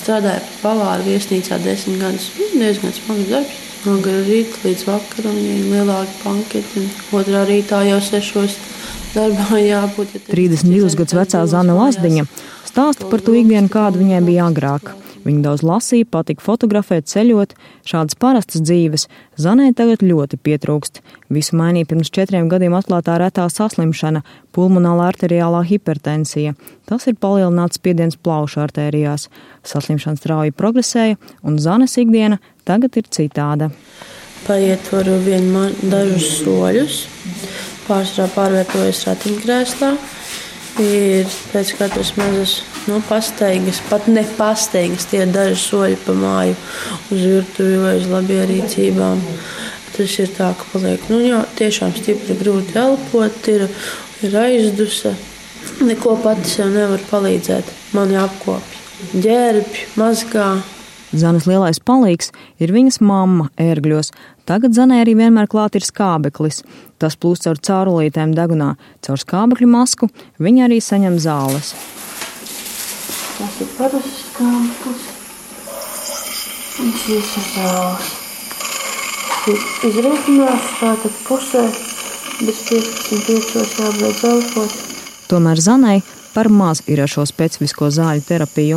strādāju par pavāru viesnīcā 10 gadus. Diezgan smags darbs. No rīta līdz vakaram ir lielāki panketi. Otrā rītā jau 6 darbā jābūt. 32 gadus vecā Zane Lazdiņa stāsta par to ikdienu, kāda viņai bija agrāk. Viņa daudz lasīja, patika fotografēt, ceļot. Šādas parastas dzīves Zanei tagad ļoti pietrūkst. Visu mainīja pirms 4 gadiem atklātā retā saslimšana – pulmonālā arteriālā hipertensija. Tas ir palielināts spiediens plaušu artērijās. Saslimšana strauji progresēja, un Zanes ikdiena tagad ir citāda. Paiet varu dažus soļus, pārsvarā pārvietojas ratiņkrēslā. Ir pēc katras mazas pastaigas, pat ne pastaigas, tie daži soļi pa māju uz virtuvi vai uz labierīcībām. Tas ir tā, ka paliek, tiešām stipri grūti elpot, ir aizdusa. Neko pati sev nevar palīdzēt. Man jāapkopja, ģērbj, mazgā. Zanes lielais palīgs ir viņas mamma ērgļos. Tagad Zanei arī vienmēr klāt ir skābeklis. Tas plūst caur caurulītēm degunā. Caur skābekļu masku viņa arī saņem zāles. Tas ir parasts skābeklis. Viņš ir zāles. Izrēķinās tātad pusē, bez 15 jābeidz elpot. Tomēr Zanei par maz ir ar šo specifisko zāļu terapiju.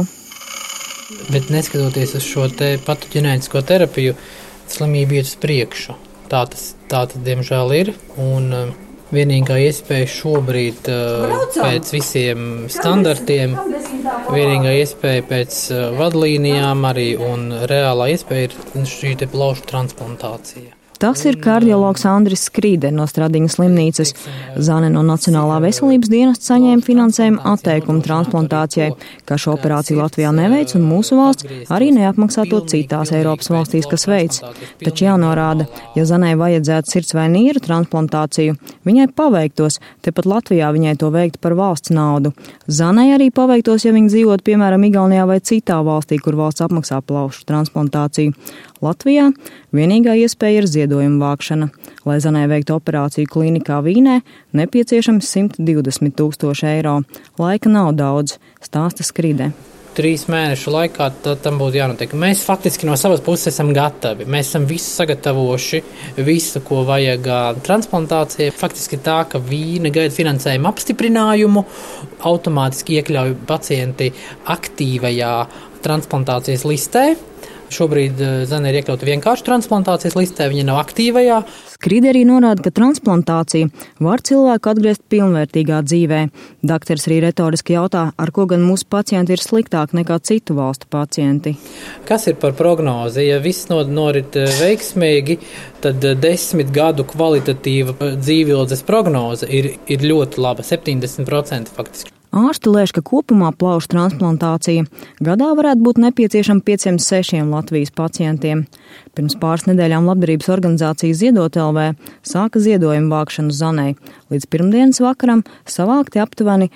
Bet neskatoties uz šo patoģenētisko terapiju, slimība iet uz priekšu. Tā tas diemžēl ir. Un vienīgā iespēja šobrīd pēc visiem standartiem, vienīgā iespēja pēc vadlīnijām arī un reālā iespēja ir šī plaušu transplantācija. Tas ir kardiologs Andris Skrīde no Stradiņas slimnīcas. Zane no Nacionālā veselības dienesta saņēma finansējumu atteikumu transplantācijai, kā šo operāciju Latvijā neveic un mūsu valsts arī neapmaksā to citās Eiropas valstīs, kas veic. Taču jānorāda, ja Zanei vajadzētu sirds vai nieru transplantāciju, viņai paveiktos, tepat Latvijā viņai to veikt par valsts naudu. Zanei arī paveiktos, ja viņa dzīvot, piemēram, Igaunijā vai citā valstī, kur valsts apmaksā plaušu transplantāciju. Latvijā vienīgā iespēja ir ziedojuma vākšana. Lai Zanei veiktu operāciju klīnikā Vīnē, nepieciešams 120 000 eiro. Laika nav daudz, stāsta Skrīde. 3 mēnešu laikā tam būtu jānotiek. Mēs faktiski no savas puses esam gatavi. Mēs esam visu sagatavojuši, visu, ko vajag transplantācijai. Faktiski tā, ka Vīne gaida finansējumu apstiprinājumu, automātiski iekļauj pacienti aktīvajā transplantācijas listē. Šobrīd Zane ir iekļauta vienkārši transplantācijas listē, viņa nav aktīvajā. Skrīde arī norāda, ka transplantācija var cilvēku atgriezt pilnvērtīgā dzīvē. Dakteris arī retoriski jautā, ar ko gan mūsu pacienti ir sliktāk nekā citu valstu pacienti. Kas ir par prognozi? Ja viss norit veiksmīgi, tad 10 gadu kvalitatīva dzīvības prognoze ir ļoti laba, 70% faktiski. Ārsti lēš, ka kopumā plaušu transplantācija gadā varētu būt nepieciešama 506 Latvijas pacientiem. Pirms pāris nedēļām labdarības organizācija Ziedot LV sāka ziedojumu vākšanu Zanei. Līdz pirmdienas vakaram savākti aptuveni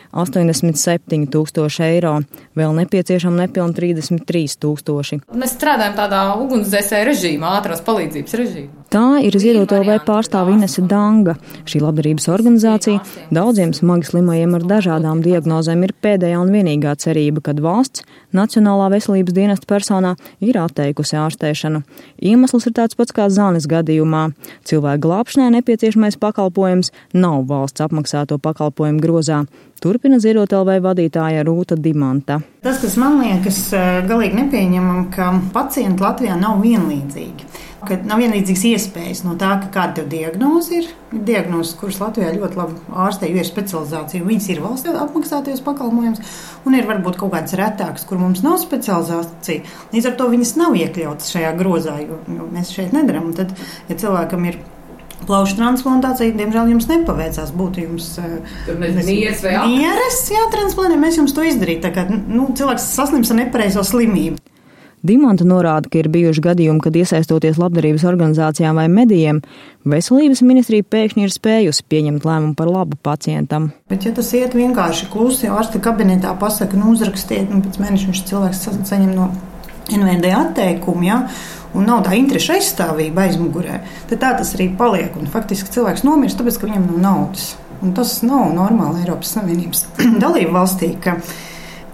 87 000 eiro. Vēl nepieciešama nepilni 33 000. Mēs strādājam tādā ugunsdzēsēja režīmā, ātrās palīdzības režīmā. Tā ir Ziedot LV pārstāve Inese Danga. Šī labdarības organizācija daudziem smagi slimajiem ar dažādām diagnozēm ir pēdējā un vienīgā cerība, kad valsts Nacionālā veselības dienesta personā ir atteikusi ārstēšanu. Iemesls ir tāds pats kā Zanes gadījumā. Cilvēku glābšanai nepieciešamais pakalpojums nav valsts apmaksāto pakalpojumu grozā. Turpina Ziedot LV vadītāja Rūta Dimanta. Tas, kas man liekas galīgi nepieņemam, ka pacienti Latvijā nav vienlīdzīgi. Ka nav vienlīdzīgas iespējas no tā, ka kāda tev diagnoze ir. Ir diagnozes, kuras Latvijā ļoti labi ārstē, jo ir specializācija, viņas ir valsts apmaksātajos pakalpojums, un ir varbūt kaut kādas retākas, kur mums nav specializācija. Līdz ar to viņas nav iekļautas šajā grozā, jo mēs šeit nedaram. Un tad, ja cilvēkam ir plaušu transplantācija, diemžēl jums nepaveicās būt jums nieres jātransplantē, mēs jums to izdarīt. Tā kā cilvēks saslims ar nepareizo slimību. Dimanta norāda, ka ir bijuši gadījumi, kad iesaistoties labdarības organizācijām vai medijiem, veselības ministrija pēkšņi ir spējusi pieņemt lēmumu par labu pacientam. Bet ja tas iet vienkārši klusi, jau ārsta kabinetā pasaka, uzrakstiet, pēc mēneša viņš cilvēks saņem no NVD atteikumu, un nav tā interešu aizstāvība aizmugurē, tad tā tas arī paliek. Un faktiski cilvēks nomirst, tāpēc, ka viņam nav naudas. Un tas nav normāli Eiropas Savienības dalību valstī, ka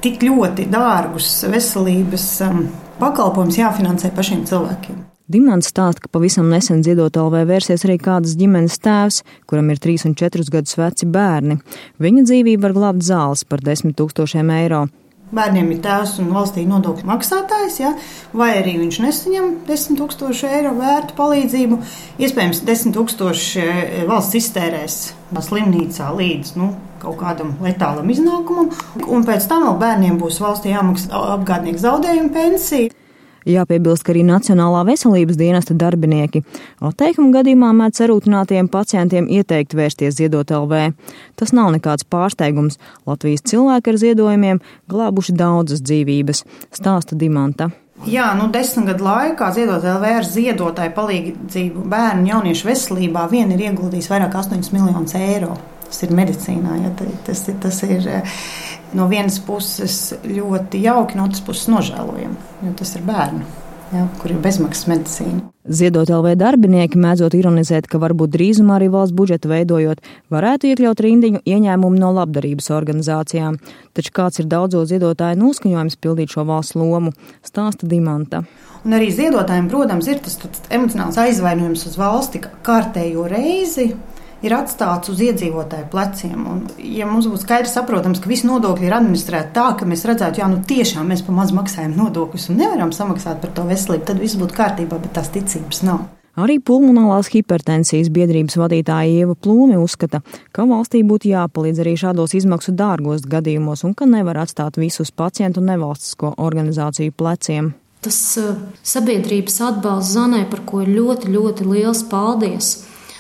tik ļoti dārgus veselības pakalpojumus jāfinansē pašiem cilvēkiem. Dimants stāsta, ka pavisam nesen Ziedot LV vērsies arī kādas ģimenes tēvs, kuram ir 3 un 4 gadus veci bērni. Viņa dzīvību var glābt zāles par 10 000 eiro. Bērniem ir tēvs un valstī nodokļu maksātājs, ja? Vai arī viņš nesaņem 10 000 eiro vērtu palīdzību. Iespējams, 10 000 valsts iztērēs slimnīcā līdz kaut kādam letālam iznākumam, un pēc tam vēl bērniem būs valstī jāmaksā apgādnieku zaudējumu pensiju. Jāpiebilst, ka arī Nacionālā veselības dienesta darbinieki atteikuma gadījumā mēdz sarūtinātiem pacientiem ieteikt vērsties Ziedot LV. Tas nav nekāds pārsteigums. Latvijas cilvēki ar ziedojumiem glābuši daudzas dzīvības, stāsta Dimanta. Jā, 10 gadu laikā Ziedot LV ar ziedotāju palīdzību bērnu jauniešu veselībā vien ir ieguldījis vairāk 8 miljonus eiro. Tas ir medicīnā, ja, tas ir no vienas puses ļoti jauki, no otras puses nožēlojami, jo tas ir bērni, ja, kur ir bezmaksas medicīna. Ziedot LV darbinieki mēdzot ironizēt, ka varbūt drīzumā arī valsts budžetu veidojot, varētu iekļaut rindiņu ieņēmumu no labdarības organizācijām. Taču kāds ir daudzo ziedotāju noskaņojums pildīt šo valsts lomu, stāsta Dimanta. Un arī ziedotājiem, protams, ir tas emocionāls aizvainojums uz valsti kārtējo reizi, ir atstāts uz iedzīvotāju pleciem. Un, ja mums būtu skaidrs saprotams, ka visi nodokļi ir administrēti tā, ka mēs redzētu, tiešām mēs pa maz maksājam nodokļus un nevaram samaksāt par to veselību, tad viss būtu kārtībā, bet tās ticības nav. Arī pulmonālās hipertensijas biedrības vadītāja Ieva Plūme uzskata, ka valstī būtu jāpalīdz arī šādos izmaksu dārgos gadījumos un ka nevar atstāt visus pacientu un nevalstisko organizāciju pleciem. Tas sabiedrības atbalsts Zanai, par ko ir ļoti, ļoti liels paldies,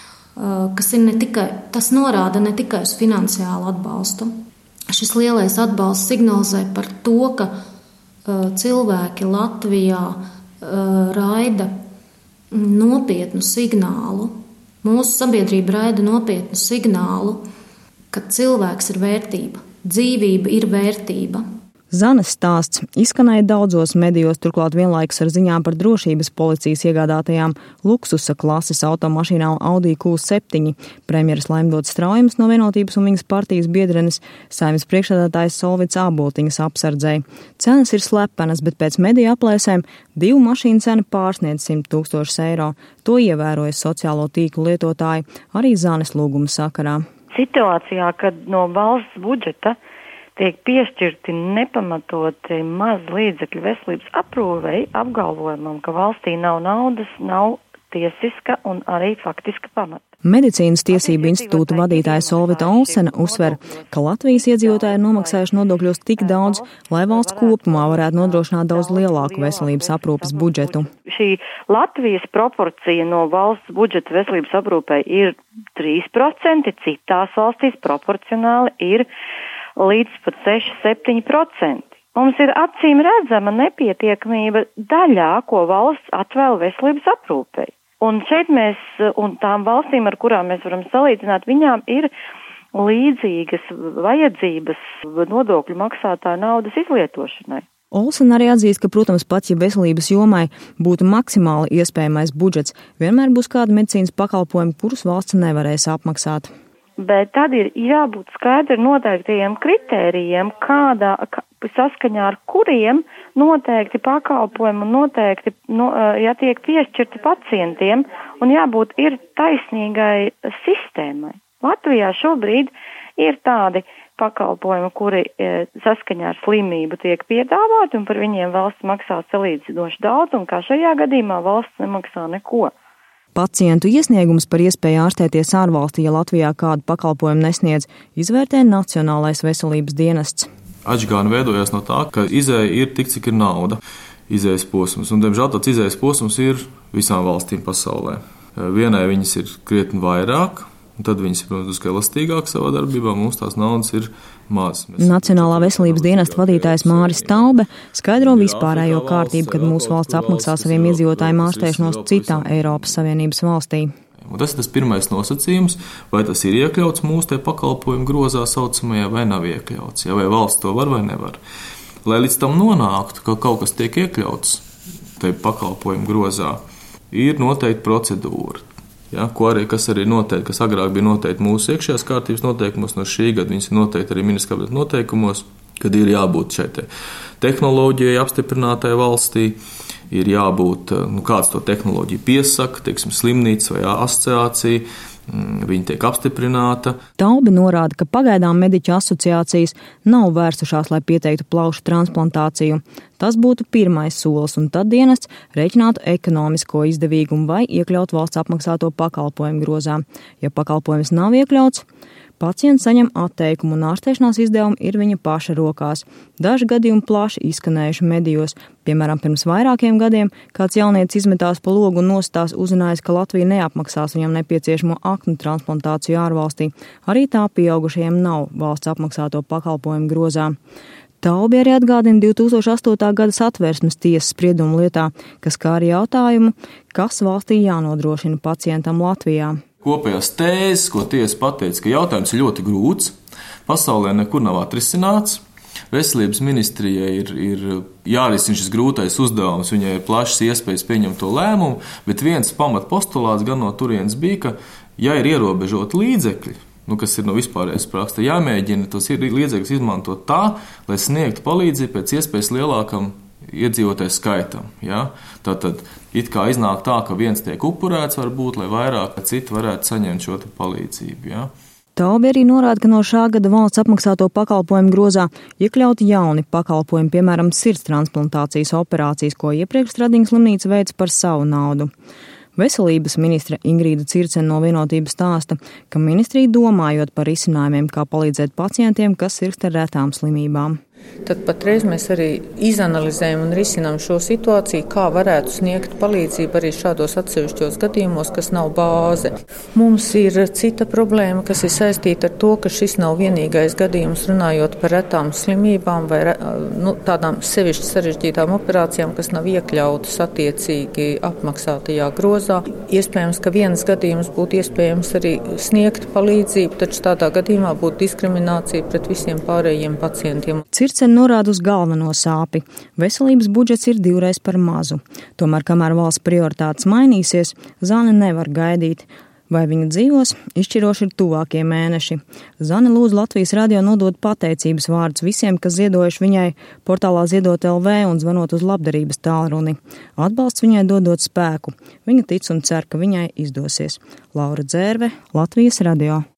kas ir tas norāda ne tikai uz finansiālu atbalstu. Šis lielais atbalsts signalizē par to, ka cilvēki Latvijā raida nopietnu signālu, mūsu sabiedrība raida nopietnu signālu, ka cilvēks ir vērtība, dzīvība ir vērtība. Zanes stāsts izskanēja daudzos medijos, turklāt vienlaikus ar ziņām par drošības policijas iegādātajām luksusa klases automašīnām Audi Q7. Premjeras Laimdots Straujums no Vienotības un viņas partijas biedrenes Saeimas priekšsēdētājs Solvits Āboltiņas apsardzēja. Cenas ir slepenas, bet pēc mediju aplēsēm 2 mašīnu cena pārsniedz 100 000 eiro. To ievēroja sociālo tīklu lietotāji arī Zanes lūguma sakarā. Situācijā, kad no valsts budžeta tiek piešķirti nepamatoti maz līdzekļu veselības aprūpei, apgalvojumam, ka valstī nav naudas, nav tiesiska un arī faktiska pamata. Medicīnas tiesību institūta vadītāja Solvita Olsena uzsver, ka Latvijas iedzīvotāji ir nomaksājuši nodokļos tik daudz, lai valsts kopumā varētu nodrošināt daudz lielāku veselības aprūpes budžetu. Šī Latvijas proporcija no valsts budžeta veselības aprūpei ir 3%, citās valstīs proporcionāli ir līdz pat 6–7%. Mums ir acīm redzama nepietiekamība daļā, ko valsts atvēl veselības aprūpei. Un šeit un tām valstīm, ar kurām mēs varam salīdzināt, viņām ir līdzīgas vajadzības nodokļu maksātāju naudas izlietošanai. Olsen arī atzīst, ka, protams, pat ja veselības jomai būtu maksimāli iespējamais budžets, vienmēr būs kādi medicīnas pakalpojumi, kurus valsts nevarēs apmaksāt. Bet tad ir jābūt skaidri noteiktajiem kritērijiem, saskaņā ar kuriem noteikti pakalpojumi un noteikti, ja tiek piešķirti pacientiem, un jābūt ir taisnīgai sistēmai. Latvijā šobrīd ir tādi pakalpojumi, kuri saskaņā ar slimību tiek piedāvāti, un par viņiem valsts maksā salīdzinoši daudz, un kā šajā gadījumā valsts nemaksā neko. Pacientu iesniegums par iespēju ārstēties ārvalstī, ja Latvijā kādu pakalpojumu nesniedz, izvērtē Nacionālais veselības dienests. Atšķirība veidojās no tā, ka izēja ir tik, cik ir nauda, izējas posms, un, diemžēl, tāds izējas posms ir visām valstīm pasaulē. Vienai viņas ir krietni vairāk, un tad viņas ir, protams, elastīgāk savā darbībā, mums tās naudas ir maz. Nacionālā veselības dienesta vadītājs Māris Taube skaidro vispārējo kārtību, kad mūsu valsts apmaksā saviem iedzīvotājiem ārstēšanos citā Eiropas Savienības valstī. Un tas ir tas pirmais nosacījums, vai tas ir iekļauts mūsu te pakalpojumu grozā saucamajā vai nav iekļauts, ja vai valsts to var vai nevar. Lai līdz tam nonāktu, ka kaut kas tiek iekļauts te pakalpojumu grozā, ir noteikti procedūra. Ja, kas arī noteikti, kas agrāk bija noteikti mūsu iekšējās kārtības noteikumos, no šī gada viņas ir noteikti arī ministra kabineta noteikumos. kad ir jābūt šai tehnoloģijai apstiprinātai valstī, ir jābūt, kāds to tehnoloģiju piesaka, teiksim, slimnīca vai asociācija, viņa tiek apstiprināta. Taube norāda, ka pagaidām mediķu asociācijas nav vērsušās, lai pieteiktu plaušu transplantāciju. Tas būtu pirmais solis, un tad dienests rēķinātu ekonomisko izdevīgumu vai iekļaut valsts apmaksāto pakalpojumu grozā. Ja pakalpojums nav iekļauts, pacients saņem atteikumu un ārstēšanās izdevumi ir viņa paša rokās. Daži gadījumi plaši izskanējuši medijos. Piemēram, pirms vairākiem gadiem kāds jaunietis izmetās pa logu un nostās uzzinājis, ka Latvija neapmaksās viņam nepieciešamo aknu transplantāciju ārvalstī. Arī tā pieaugušajiem nav valsts apmaksāto pakalpojumu grozā. Taube arī atgādina 2008. gada Satversmes tiesas spriedumu lietā, kas kā arī jautājumu, kas valstī jānodrošina pacientam Latvijā. Kopējās tēzes, ko tiesa pateica, ka jautājums ir ļoti grūts, pasaulē nekur nav atrisināts, veselības ministrijai ir jārisina šis grūtais uzdevums, viņai ir plašas iespējas pieņemt to lēmumu, bet viens pamatpostulāts gan no turienes bija, ka, ja ir ierobežoti līdzekļi, kas ir no vispārējais praksa, jāmēģina tos līdzekļus izmantot tā, lai sniegtu palīdzību pēc iespējas lielākam iedzīvotāju skaitam. Ja? Tātad it kā iznāk tā, ka viens tiek upurēts varbūt, lai vairāk citi varētu saņemt šo palīdzību. Ja? Taube arī norāda, ka no šā gada valsts apmaksāto pakalpojumu grozā iekļauti jauni pakalpojumi, piemēram, sirds transplantācijas operācijas, ko iepriekš Stradīņas slimnīca veica par savu naudu. Veselības ministre Ingrīda Circene no Vienotības stāsta, ka ministrija domājot par risinājumiem, kā palīdzēt pacientiem, kas sirgst ar retām slimībām. Tad patreiz mēs arī izanalizējam un risinām šo situāciju, kā varētu sniegt palīdzību arī šādos atsevišķos gadījumos, kas nav bāze. Mums ir cita problēma, kas ir saistīta ar to, ka šis nav vienīgais gadījums runājot par retām slimībām vai tādām sevišķi sarežģītām operācijām, kas nav iekļautas attiecīgi apmaksātajā grozā. Iespējams, ka viens gadījums būtu iespējams arī sniegt palīdzību, taču tādā gadījumā būtu diskriminācija pret visiem pārējiem pacientiem. Circene norāda uz galveno sāpi. Veselības budžets ir 2 reizes par mazu. Tomēr, kamēr valsts prioritātes mainīsies, Zane nevar gaidīt. Vai viņa dzīvos, izšķiroši ir tuvākie mēneši. Zane lūdz Latvijas radio nodot pateicības vārdus visiem, kas ziedojuši viņai portālā Ziedot LV un zvanot uz labdarības tālruni. Atbalsts viņai dodot spēku. Viņa tic un cer, ka viņai izdosies. Laura Dzērve, Latvijas radio.